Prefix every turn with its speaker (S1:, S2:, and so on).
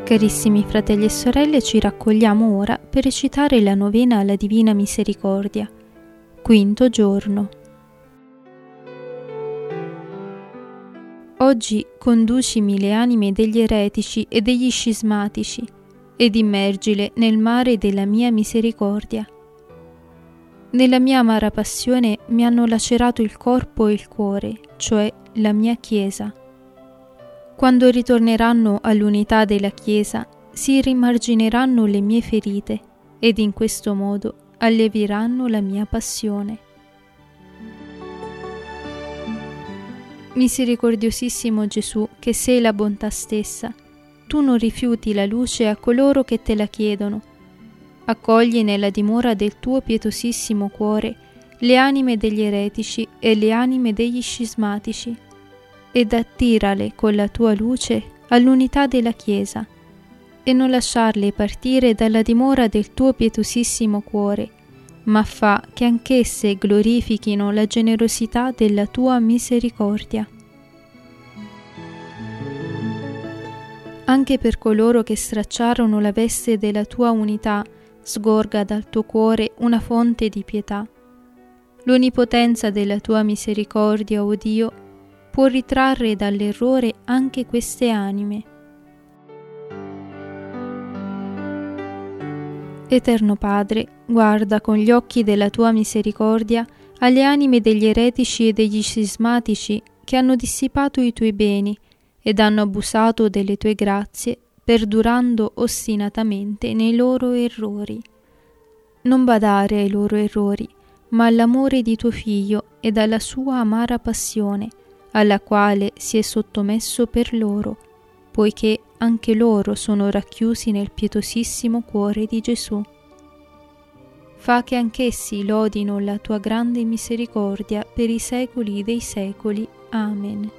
S1: Carissimi fratelli e sorelle, ci raccogliamo ora per recitare la novena alla Divina Misericordia. Quinto giorno. Oggi conducimi le anime degli eretici e degli scismatici ed immergile nel mare della mia misericordia. Nella mia amara passione mi hanno lacerato il corpo e il cuore, cioè la mia Chiesa. Quando ritorneranno all'unità della Chiesa, si rimargineranno le mie ferite ed in questo modo allieviranno la mia passione. Misericordiosissimo Gesù, che sei la bontà stessa, tu non rifiuti la luce a coloro che te la chiedono. Accogli nella dimora del tuo pietosissimo cuore le anime degli eretici e le anime degli scismatici, ed attirale con la tua luce all'unità della Chiesa, e non lasciarle partire dalla dimora del tuo pietosissimo cuore, ma fa che anch'esse glorifichino la generosità della tua misericordia. Anche per coloro che stracciarono la veste della tua unità, sgorga dal tuo cuore una fonte di pietà. L'onnipotenza della tua misericordia, o Dio, può ritrarre dall'errore anche queste anime. Eterno Padre, guarda con gli occhi della tua misericordia alle anime degli eretici e degli scismatici che hanno dissipato i tuoi beni ed hanno abusato delle tue grazie, perdurando ostinatamente nei loro errori. Non badare ai loro errori, ma all'amore di tuo Figlio ed alla sua amara passione, alla quale si è sottomesso per loro, poiché anche loro sono racchiusi nel pietosissimo cuore di Gesù. Fa che anch'essi lodino la tua grande misericordia per i secoli dei secoli. Amen.